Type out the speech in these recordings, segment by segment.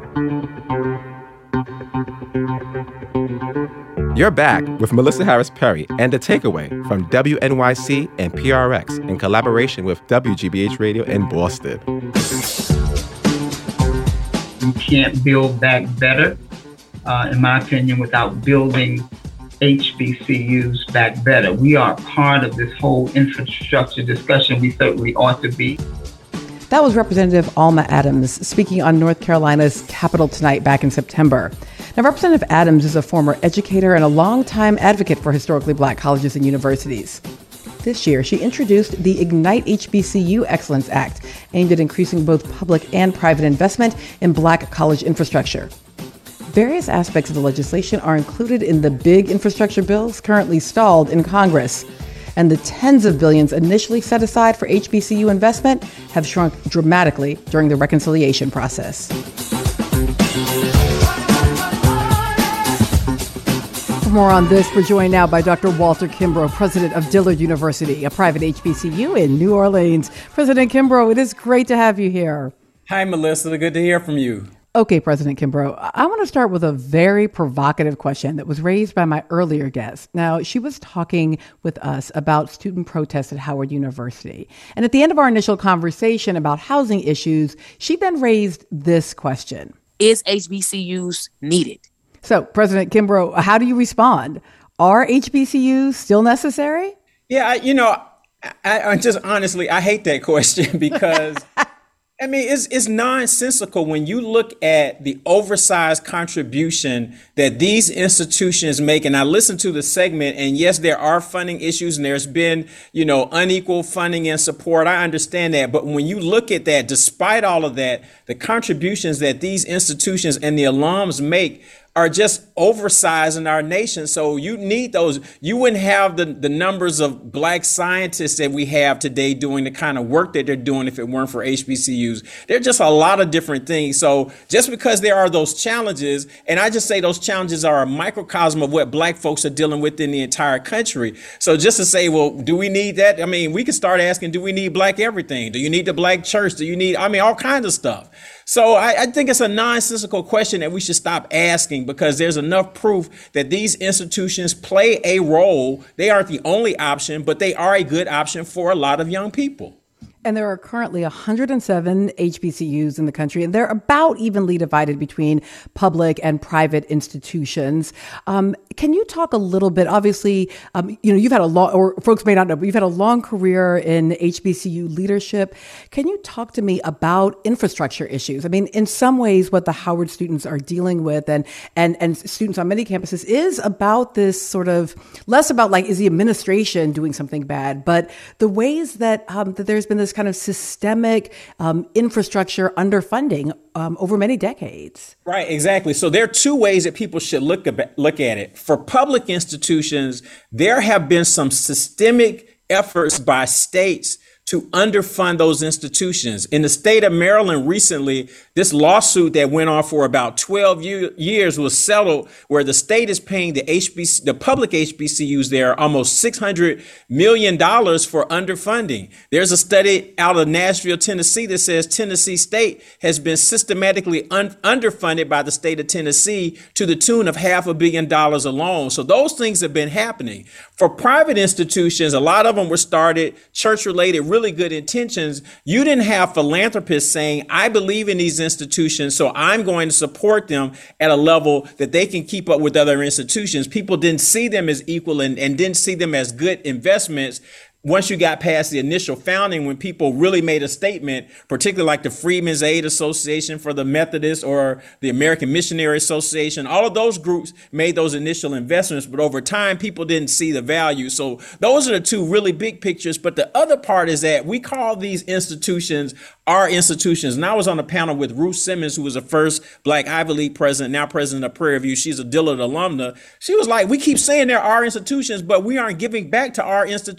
You're back with Melissa Harris Perry and The Takeaway from WNYC and PRX in collaboration with WGBH Radio in Boston. You can't build back better, in my opinion, without building HBCUs back better. We are part of this whole infrastructure discussion. We certainly ought to be. That was Representative Alma Adams speaking on North Carolina's Capitol tonight back in September. Now, Representative Adams is a former educator and a longtime advocate for historically Black colleges and universities. This year, she introduced the Ignite HBCU Excellence Act, aimed at increasing both public and private investment in Black college infrastructure. Various aspects of the legislation are included in the big infrastructure bills currently stalled in Congress. And the tens of billions initially set aside for HBCU investment have shrunk dramatically during the reconciliation process. For more on this, we're joined now by Dr. Walter Kimbrough, president of Dillard University, a private HBCU in New Orleans. President Kimbrough, it is great to have you here. Hi, Melissa. Good to hear from you. Okay, President Kimbrough, I want to start with a very provocative question that was raised by my earlier guest. Now, she was talking with us about student protests at Howard University. And at the end of our initial conversation about housing issues, she then raised this question. Is HBCUs needed? So, President Kimbrough, how do you respond? Are HBCUs still necessary? Yeah, I just honestly, I hate that question because I mean, it's nonsensical when you look at the oversized contribution that these institutions make. And I listened to the segment, and yes, there are funding issues and there's been, unequal funding and support. I understand that. But when you look at that, despite all of that, the contributions that these institutions and the alums make are just oversized in our nation. So you need those. You wouldn't have the numbers of Black scientists that we have today doing the kind of work that they're doing if it weren't for HBCUs. There are just a lot of different things. So just because there are those challenges, and I just say those challenges are a microcosm of what Black folks are dealing with in the entire country. So just to say, well, do we need that? I mean, we can start asking, do we need Black everything? Do you need the Black church? Do you need, all kinds of stuff. So I think it's a nonsensical question that we should stop asking because there's enough proof that these institutions play a role. They aren't the only option, but they are a good option for a lot of young people. And there are currently 107 HBCUs in the country, and they're about evenly divided between public and private institutions. Can you talk a little bit? Obviously, you've had a long, or folks may not know, but you've had a long career in HBCU leadership. Can you talk to me about infrastructure issues? I mean, in some ways, what the Howard students are dealing with and students on many campuses is about this sort of less about is the administration doing something bad, but the ways that there's been this kind of systemic infrastructure underfunding over many decades. Right, exactly. So there are two ways that people should look at it. For public institutions, there have been some systemic efforts by states to underfund those institutions. In the state of Maryland recently, this lawsuit that went on for about 12 years was settled where the state is paying the public HBCUs there almost $600 million for underfunding. There's a study out of Nashville, Tennessee that says Tennessee State has been systematically underfunded by the state of Tennessee to the tune of $500 million alone. So those things have been happening. For private institutions, a lot of them were started church-related, really good intentions. You didn't have philanthropists saying, I believe in these institutions, so I'm going to support them at a level that they can keep up with other institutions. People didn't see them as equal and didn't see them as good investments. Once you got past the initial founding, when people really made a statement, particularly like the Freedmen's Aid Association for the Methodists or the American Missionary Association, all of those groups made those initial investments, but over time, people didn't see the value. So those are the two really big pictures. But the other part is that we call these institutions our institutions. And I was on a panel with Ruth Simmons, who was the first Black Ivy League president, now president of Prairie View. She's a Dillard alumna. She was like, we keep saying they're our institutions, but we aren't giving back to our institutions.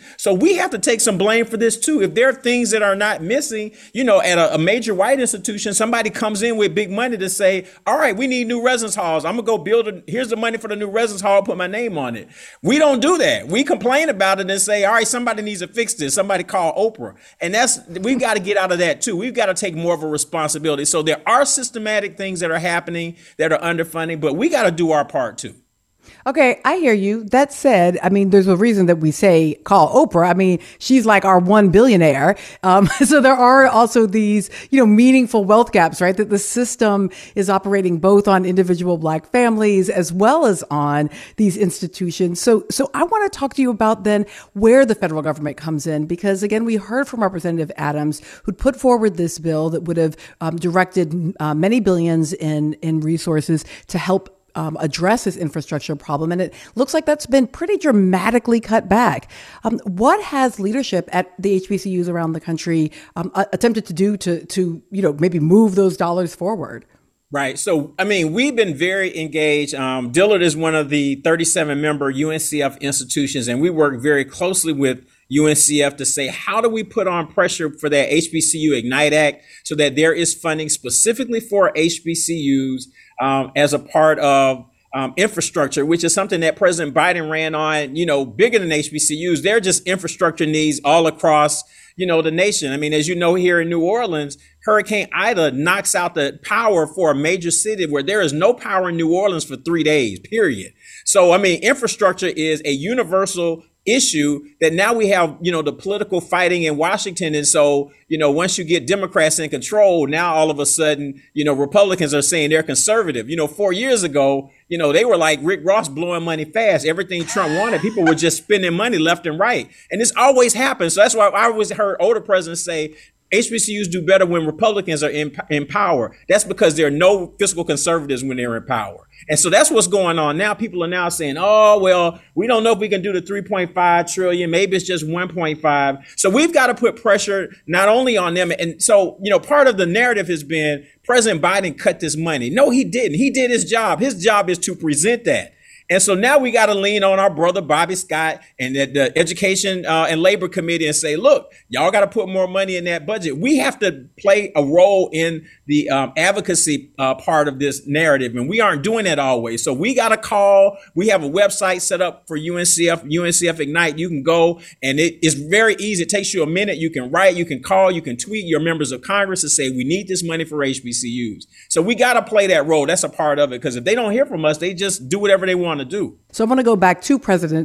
So we have to take some blame for this too. If there are things that are not missing, at a major white institution, somebody comes in with big money to say, all right, we need new residence halls. I'm gonna go here's the money for the new residence hall, put my name on it. We don't do that. We complain about it and say, all right, somebody needs to fix this. Somebody call Oprah. And we've got to get out of that too. We've got to take more of a responsibility. So there are systematic things that are happening that are underfunding, but we got to do our part too. Okay, I hear you. That said, I mean, there's a reason that we say call Oprah. I mean, she's like our one billionaire. So there are also these, meaningful wealth gaps, right? That the system is operating both on individual Black families as well as on these institutions. So I want to talk to you about then where the federal government comes in, because again, we heard from Representative Adams, who'd put forward this bill that would have directed many billions in resources to help address this infrastructure problem. And it looks like that's been pretty dramatically cut back. What has leadership at the HBCUs around the country attempted to do to maybe move those dollars forward? Right. So, I mean, we've been very engaged. Dillard is one of the 37 member UNCF institutions, and we work very closely with UNCF to say, how do we put on pressure for that HBCU Ignite Act so that there is funding specifically for HBCUs as a part of infrastructure, which is something that President Biden ran on, bigger than HBCUs. They're just infrastructure needs all across, the nation. I mean, as you know, here in New Orleans, Hurricane Ida knocks out the power for a major city where there is no power in New Orleans for 3 days, period. So, I mean, infrastructure is a universal issue that now we have, the political fighting in Washington. And so, once you get Democrats in control, now all of a sudden, Republicans are saying they're conservative. 4 years ago, they were like Rick Ross blowing money fast. Everything Trump wanted, people were just spending money left and right. And this always happens. So that's why I always heard older presidents say, HBCUs do better when Republicans are in power. That's because there are no fiscal conservatives when they're in power. And so that's what's going on now. People are now saying, oh, well, we don't know if we can do the 3.5 trillion. Maybe it's just 1.5. So we've got to put pressure not only on them. And so, part of the narrative has been President Biden cut this money. No, he didn't. He did his job. His job is to present that. And so now we got to lean on our brother, Bobby Scott, and the Education and Labor Committee and say, look, y'all got to put more money in that budget. We have to play a role in the advocacy part of this narrative. And we aren't doing that always. So we got to call. We have a website set up for UNCF Ignite. You can go and it is very easy. It takes you a minute. You can write, you can call, you can tweet your members of Congress and say, we need this money for HBCUs. So we got to play that role. That's a part of it, because if they don't hear from us, they just do whatever they want to do. So I want to go back to President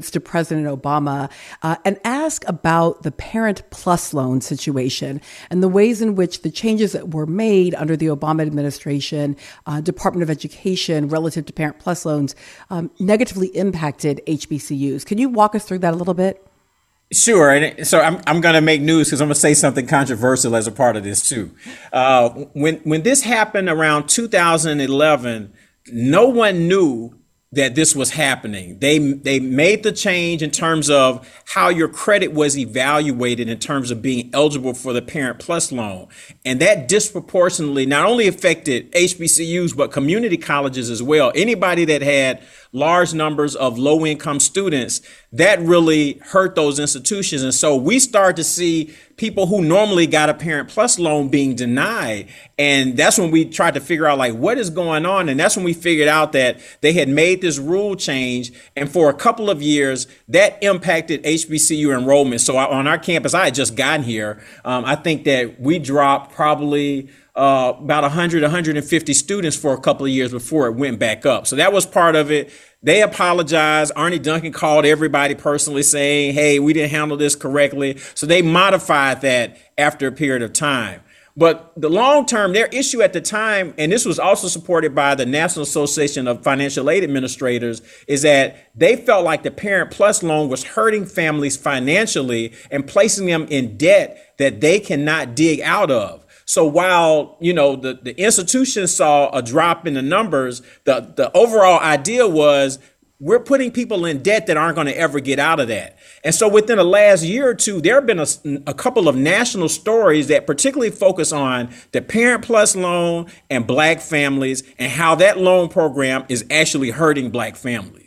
Obama and ask about the Parent Plus loan situation and the ways in which the changes that were made under the Obama administration, Department of Education relative to Parent Plus loans negatively impacted HBCUs. Can you walk us through that a little bit? Sure. And so I'm going to make news because I'm going to say something controversial as a part of this too. When this happened around 2011, no one knew that this was happening. They made the change in terms of how your credit was evaluated in terms of being eligible for the Parent Plus loan. And that disproportionately not only affected HBCUs, but community colleges as well. Anybody that had large numbers of low income students, that really hurt those institutions. And so we start to see people who normally got a Parent Plus loan being denied. And that's when we tried to figure out, like, what is going on? And that's when we figured out that they had made this rule change. And for a couple of years, that impacted HBCU enrollment. So on our campus, I had just gotten here. I think that we dropped probably about 100, 150 students for a couple of years before it went back up. So that was part of it. They apologized. Arnie Duncan called everybody personally saying, hey, we didn't handle this correctly. So they modified that after a period of time. But the long term, their issue at the time, and this was also supported by the National Association of Financial Aid Administrators, is that they felt like the Parent Plus loan was hurting families financially and placing them in debt that they cannot dig out of. So while, the institution saw a drop in the numbers, the overall idea was we're putting people in debt that aren't going to ever get out of that. And so within the last year or two, there have been a couple of national stories that particularly focus on the Parent Plus loan and Black families and how that loan program is actually hurting Black families.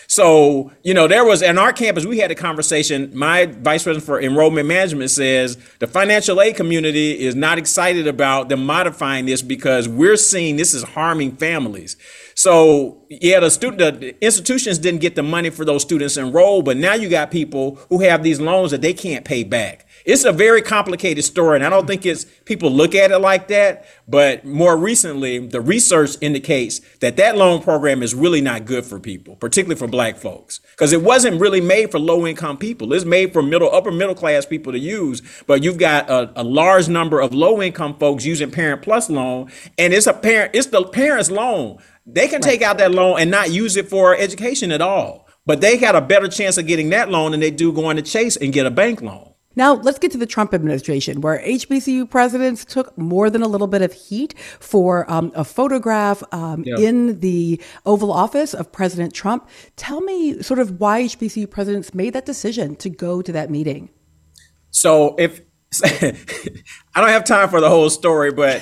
So, there was, in our campus, we had a conversation. My vice president for enrollment management says the financial aid community is not excited about them modifying this because we're seeing this is harming families. So, yeah, the institutions didn't get the money for those students enrolled, but now you got people who have these loans that they can't pay back. It's a very complicated story, and I don't think people look at it like that. But more recently, the research indicates that loan program is really not good for people, particularly for Black folks, because it wasn't really made for low-income people. It's made for upper middle class people to use. But you've got a large number of low-income folks using Parent Plus loan, and it's the parent's loan. They can take out that loan and not use it for education at all. But they got a better chance of getting that loan than they do going to Chase and get a bank loan. Now, let's get to the Trump administration, where HBCU presidents took more than a little bit of heat for a photograph in the Oval Office of President Trump. Tell me sort of why HBCU presidents made that decision to go to that meeting. So if I don't have time for the whole story, but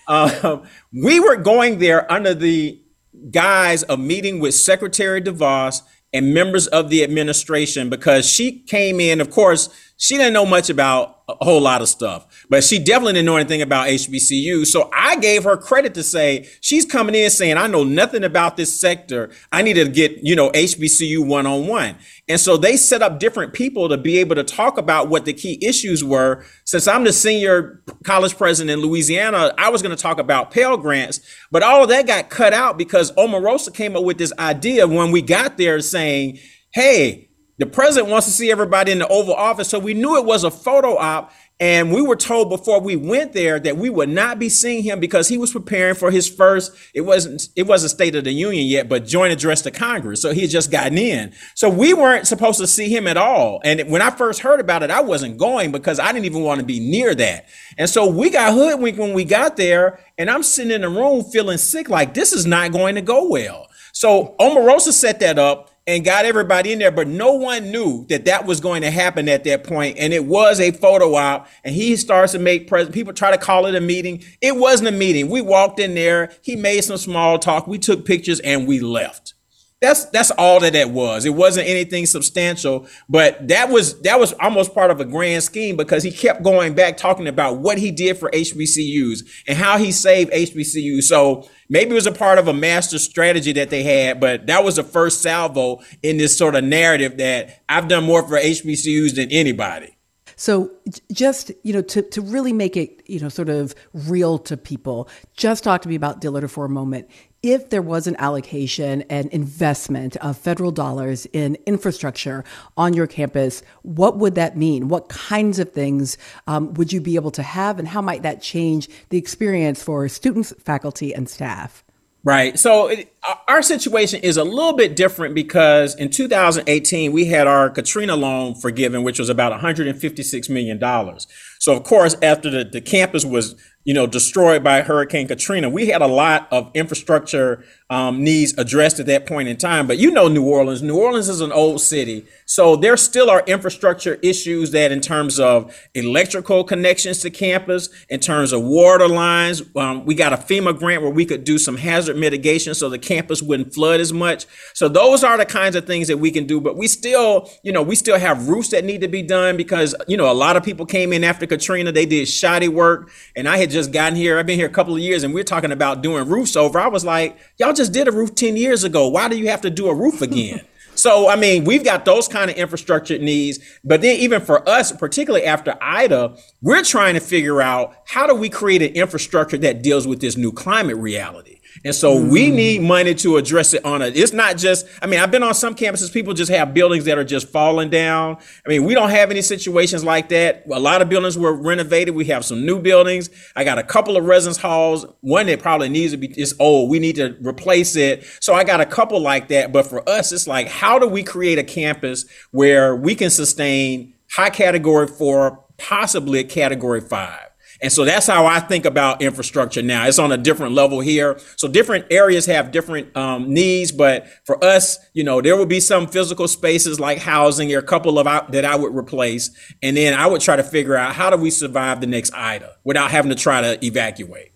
we were going there under the guise of meeting with Secretary DeVos and members of the administration, because she came in, of course, she didn't know much about a whole lot of stuff, but she definitely didn't know anything about HBCU. So I gave her credit to say, she's coming in saying, I know nothing about this sector. I need to get, HBCU one-on-one. And so they set up different people to be able to talk about what the key issues were. Since I'm the senior college president in Louisiana, I was going to talk about Pell Grants, but all of that got cut out because Omarosa came up with this idea when we got there saying, hey, the president wants to see everybody in the Oval Office. So we knew it was a photo op. And we were told before we went there that we would not be seeing him because he was preparing for his first, it wasn't State of the Union yet, but joint address to Congress. So he had just gotten in. So we weren't supposed to see him at all. And when I first heard about it, I wasn't going because I didn't even want to be near that. And so we got hoodwinked when we got there, and I'm sitting in the room feeling sick, like this is not going to go well. So Omarosa set that up and got everybody in there, but no one knew that was going to happen at that point. And it was a photo op, and he starts to make people try to call it a meeting. It wasn't a meeting. We walked in there, he made some small talk, we took pictures, and we left. That's all that was. It wasn't anything substantial, but that was almost part of a grand scheme because he kept going back talking about what he did for HBCUs and how he saved HBCUs. So maybe it was a part of a master strategy that they had, but that was the first salvo in this sort of narrative that I've done more for HBCUs than anybody. So just, to really make it, sort of real to people, just talk to me about Dillard for a moment. If there was an allocation and investment of federal dollars in infrastructure on your campus, what would that mean? What kinds of things would you be able to have, and how might that change the experience for students, faculty, and staff? Right. So our situation is a little bit different because in 2018, we had our Katrina loan forgiven, which was about $156 million. So, of course, after the campus was, destroyed by Hurricane Katrina, we had a lot of infrastructure needs addressed at that point in time. But New Orleans is an old city. So there still are infrastructure issues that in terms of electrical connections to campus, in terms of water lines, we got a FEMA grant where we could do some hazard mitigation so the campus wouldn't flood as much. So those are the kinds of things that we can do. But we still have roofs that need to be done because, a lot of people came in after Katrina. They did shoddy work. And I had just gotten here. I've been here a couple of years and we're talking about doing roofs over. I was like, y'all just did a roof 10 years ago. Why do you have to do a roof again? So, we've got those kind of infrastructure needs. But then even for us, particularly after Ida, we're trying to figure out how do we create an infrastructure that deals with this new climate reality. And so we need money to address it it's not just, I've been on some campuses, people just have buildings that are just falling down. We don't have any situations like that. A lot of buildings were renovated. We have some new buildings. I got a couple of residence halls. One that probably needs to be, it's old. We need to replace it. So I got a couple like that. But for us, it's like, how do we create a campus where we can sustain high category 4, possibly a category 5? And so that's how I think about infrastructure now. It's on a different level here. So different areas have different needs. But for us, there will be some physical spaces like housing. There are a couple of that I would replace. And then I would try to figure out how do we survive the next Ida without having to try to evacuate.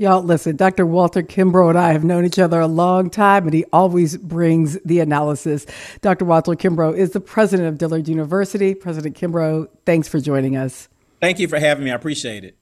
Y'all, listen, Dr. Walter Kimbrough and I have known each other a long time, and he always brings the analysis. Dr. Walter Kimbrough is the president of Dillard University. President Kimbrough, thanks for joining us. Thank you for having me. I appreciate it.